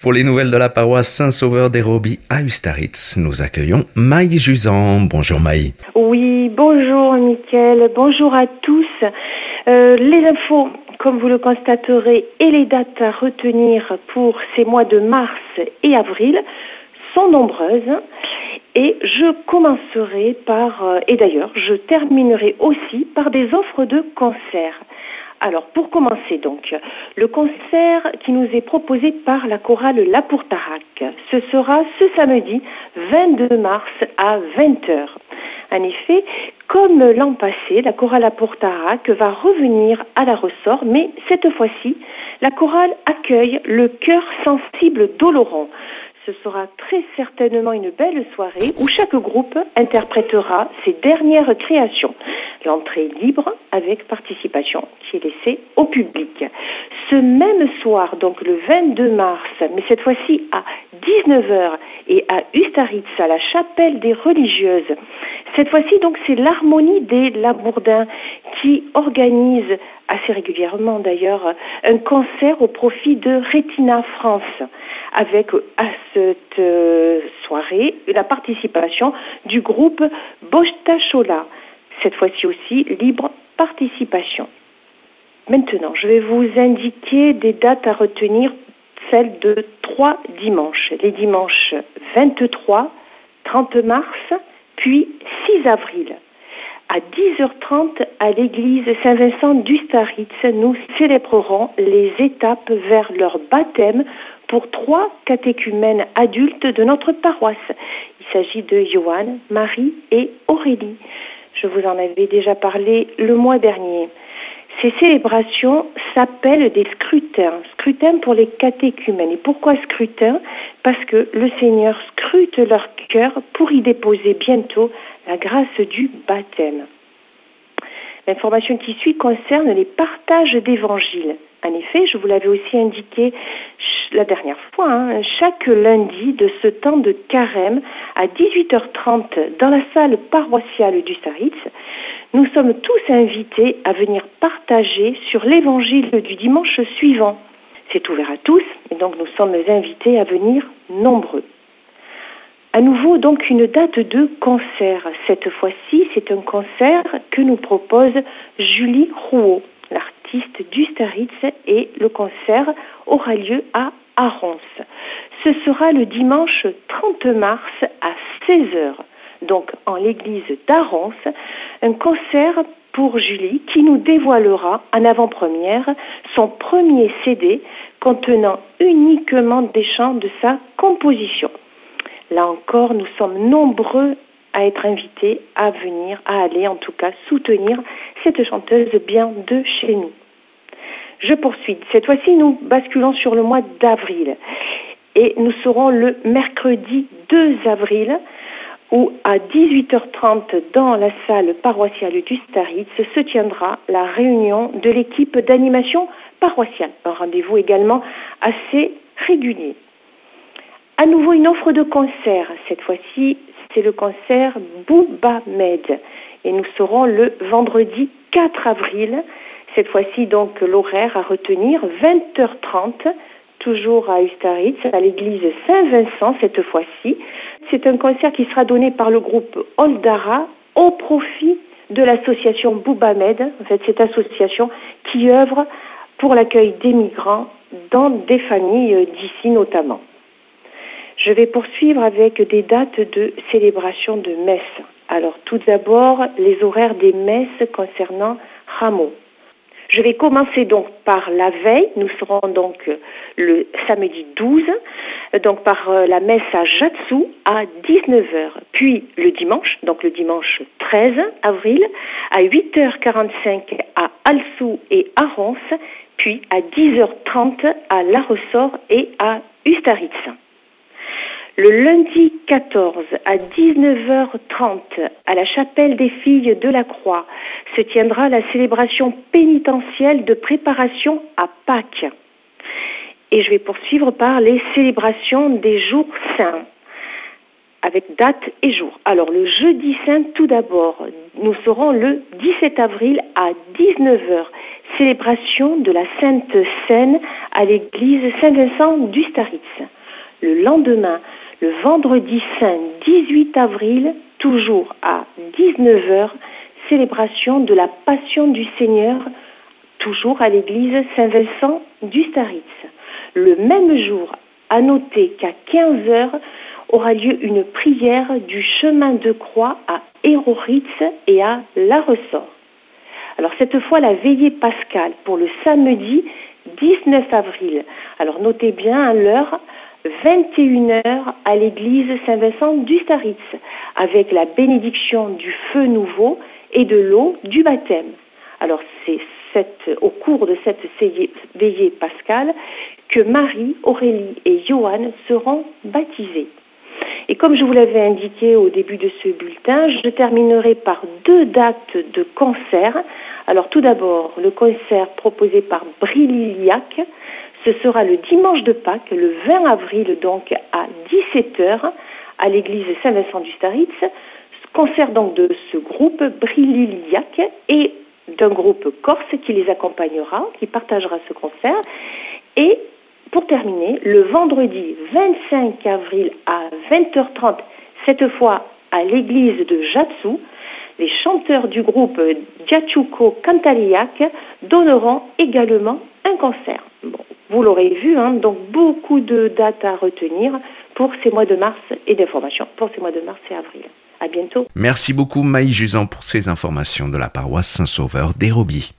Pour les nouvelles de la paroisse Saint-Sauveur des Robies à Ustaritz, nous accueillons Maï Jusan. Bonjour Maï. Oui, bonjour Mickaël, bonjour à tous. Les infos, comme vous le constaterez, et les dates à retenir pour ces mois de mars et avril sont nombreuses. Et je commencerai par, et d'ailleurs, je terminerai aussi par des offres de concerts. Alors, pour commencer donc, le concert qui nous est proposé par la chorale La Pourtarac, ce sera ce samedi 22 mars à 20h. En effet, comme l'an passé, la chorale La Pourtarac va revenir à la ressort, mais cette fois-ci, la chorale accueille le chœur sensible d'Oloron. Ce sera très certainement une belle soirée où chaque groupe interprétera ses dernières créations. L'entrée est libre avec participation qui est laissée au public. Ce même soir, donc le 22 mars, mais cette fois-ci à 19h et à Ustaritz, à la chapelle des religieuses. Cette fois-ci, donc, c'est l'Harmonie des Labourdins qui organise assez régulièrement d'ailleurs un concert au profit de Retina France, avec à cette soirée la participation du groupe Bostachola. Cette fois-ci aussi, libre participation. Maintenant, je vais vous indiquer des dates à retenir, celles de 3 dimanches. Les dimanches 23, 30 mars, puis 6 avril. À 10h30, à l'église Saint-Vincent d'Ustaritz, nous célébrerons les étapes vers leur baptême pour 3 catéchumènes adultes de notre paroisse. Il s'agit de Johan, Marie et Aurélie. Je vous en avais déjà parlé le mois dernier. Ces célébrations s'appellent des scrutins. Scrutins pour les catéchumènes. Et pourquoi scrutin ? Parce que le Seigneur scrute leur cœur pour y déposer bientôt la grâce du baptême. L'information qui suit concerne les partages d'évangiles. En effet, je vous l'avais aussi indiqué la dernière fois, chaque lundi de ce temps de carême à 18h30 dans la salle paroissiale du Staritz, nous sommes tous invités à venir partager sur l'évangile du dimanche suivant. C'est ouvert à tous, et donc nous sommes invités à venir nombreux. À nouveau, donc, une date de concert. Cette fois-ci, c'est un concert que nous propose Julie Rouault, l'artiste du Staritz, et le concert aura lieu à Arons. Ce sera le dimanche 30 mars à 16h, donc en l'église d'Arons, un concert pour Julie qui nous dévoilera en avant-première son premier CD contenant uniquement des chants de sa composition. Là encore, nous sommes nombreux à être invités à venir, à aller en tout cas soutenir cette chanteuse bien de chez nous. Je poursuis. Cette fois-ci, nous basculons sur le mois d'avril. Et nous serons le mercredi 2 avril, où à 18h30 dans la salle paroissiale du Staritz se tiendra la réunion de l'équipe d'animation paroissiale. Un rendez-vous également assez régulier. À nouveau une offre de concert. Cette fois-ci, c'est le concert Boubamed. Et nous serons le vendredi 4 avril. Cette fois-ci, donc, l'horaire à retenir, 20h30, toujours à Ustaritz, à l'église Saint-Vincent cette fois-ci. C'est un concert qui sera donné par le groupe Oldara au profit de l'association Boubamed, en fait, cette association qui œuvre pour l'accueil des migrants dans des familles d'ici notamment. Je vais poursuivre avec des dates de célébration de messe. Alors, tout d'abord, les horaires des messes concernant Rameau. Je vais commencer donc par la veille. Nous serons donc le samedi 12, donc par la messe à Jatsu à 19h. Puis le dimanche, donc le dimanche 13 avril, à 8h45 à Alsou et Arons, puis à 10h30 à La Ressort et à Ustaritz. Le lundi 14 à 19h30 à la chapelle des filles de la Croix se tiendra la célébration pénitentielle de préparation à Pâques. Et je vais poursuivre par les célébrations des jours saints avec date et jour. Alors le jeudi saint tout d'abord, nous serons le 17 avril à 19h, célébration de la Sainte Seine à l'église Saint-Vincent d'Ustaritz. Le lendemain, le vendredi saint 18 avril, toujours à 19 heures, célébration de la Passion du Seigneur, toujours à l'église Saint-Vincent d'Ustaritz. Le même jour, à noter qu'à 15 heures, aura lieu une prière du chemin de croix à Héroritz et à La Ressort. Alors cette fois, la veillée pascale pour le samedi 19 avril. Alors notez bien l'heure, 21 heures à l'église Saint-Vincent d'Ustaritz, avec la bénédiction du feu nouveau et de l'eau du baptême. Alors c'est au cours de cette veillée pascale que Marie, Aurélie et Johan seront baptisés. Et comme je vous l'avais indiqué au début de ce bulletin, je terminerai par 2 dates de concert. Alors tout d'abord, le concert proposé par Brilliac, ce sera le dimanche de Pâques, le 20 avril, donc à 17h, à l'église Saint-Vincent d'Ustaritz. Concert donc de ce groupe Brilliac et d'un groupe corse qui les accompagnera, qui partagera ce concert. Et pour terminer, le vendredi 25 avril à 20h30, cette fois à l'église de Jatsu, les chanteurs du groupe Giachuco Cantaliac donneront également un concert. Bon, vous l'aurez vu, donc beaucoup de dates à retenir pour ces mois de mars et d'informations pour ces mois de mars et avril. À bientôt. Merci beaucoup Maï Juzan pour ces informations de la paroisse Saint-Sauveur d'Héroby.